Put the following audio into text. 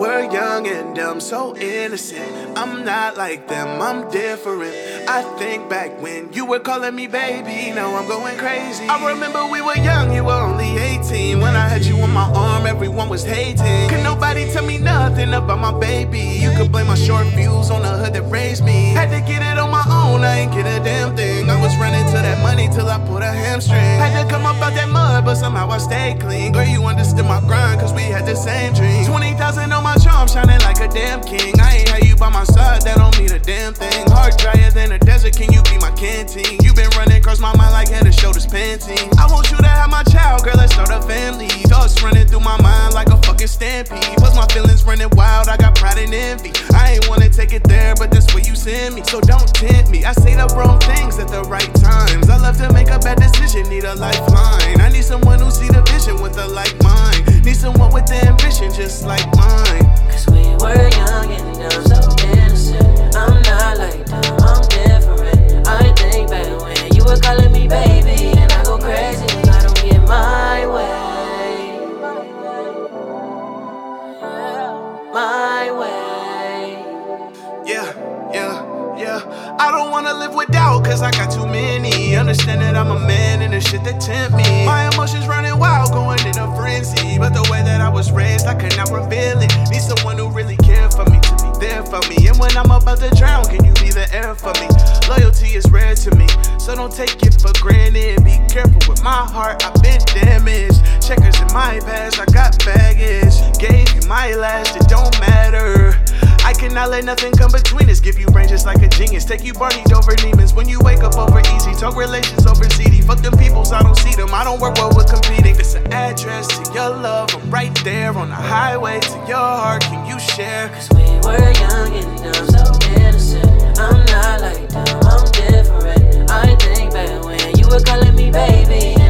were young and dumb, so innocent. I'm not like them, I'm different. I think back when you were calling me baby, now I'm going crazy. I remember we were young, you were only 18. When I had you on my arm, everyone was hating. Could nobody tell me nothing about my baby? You could blame my short views on the hood that raised me. Had to get it on my own, I ain't get a damn thing. I was running to that money till I pulled a hamstring. Had to come up out that mud, but somehow I stayed clean. Girl, you understood my grind, cause we had the same dream. 20,000 on my charm, shining like a damn king. I ain't had you by my side, that don't mean a damn thing. Heart drier than a desert, can you be my canteen? You been running across my mind like head and shoulders panting. I want you to have my child, girl, let's start a family. Thoughts running through my mind like a fucking stampede. Plus my feelings running wild, I got pride and envy. I ain't wanna take it there, but that's where you send me. So don't tempt me, I say the wrong things at the right times. I love to make a bad decision, need a lifeline. I need someone who see the vision with a like mind. Need someone with the ambition just like mine. Cause we were young and dumb, so innocent. I'm not like them, I'm different. I think back when you were calling me baby, and I go crazy when I don't get my way. My way. Yeah. I don't wanna live without, cause I got too many. Understand that I'm a man and the shit that tempt me. My emotions running wild, going in a frenzy. But the way that I was raised, I could not reveal it. Need someone who really care for me, to be there for me. And when I'm about to drown, can you be the air for me? Loyalty is rare to me, so don't take it for granted. Be careful with my heart, I've been damaged. Checkers in my past, I got baggage. Gave you my last, it don't matter. I cannot let nothing come between us. Give you brain just like a genius. Take you Barney'd over demons. When you wake up over easy. Talk relations over CD. Fuck them peoples, I don't see them. I don't work well with competing. It's an address to your love. I'm right there on the highway to your heart. Can you share? Cause we were young and dumb, so innocent. I'm not like them, I'm different. I think back when you were calling me baby.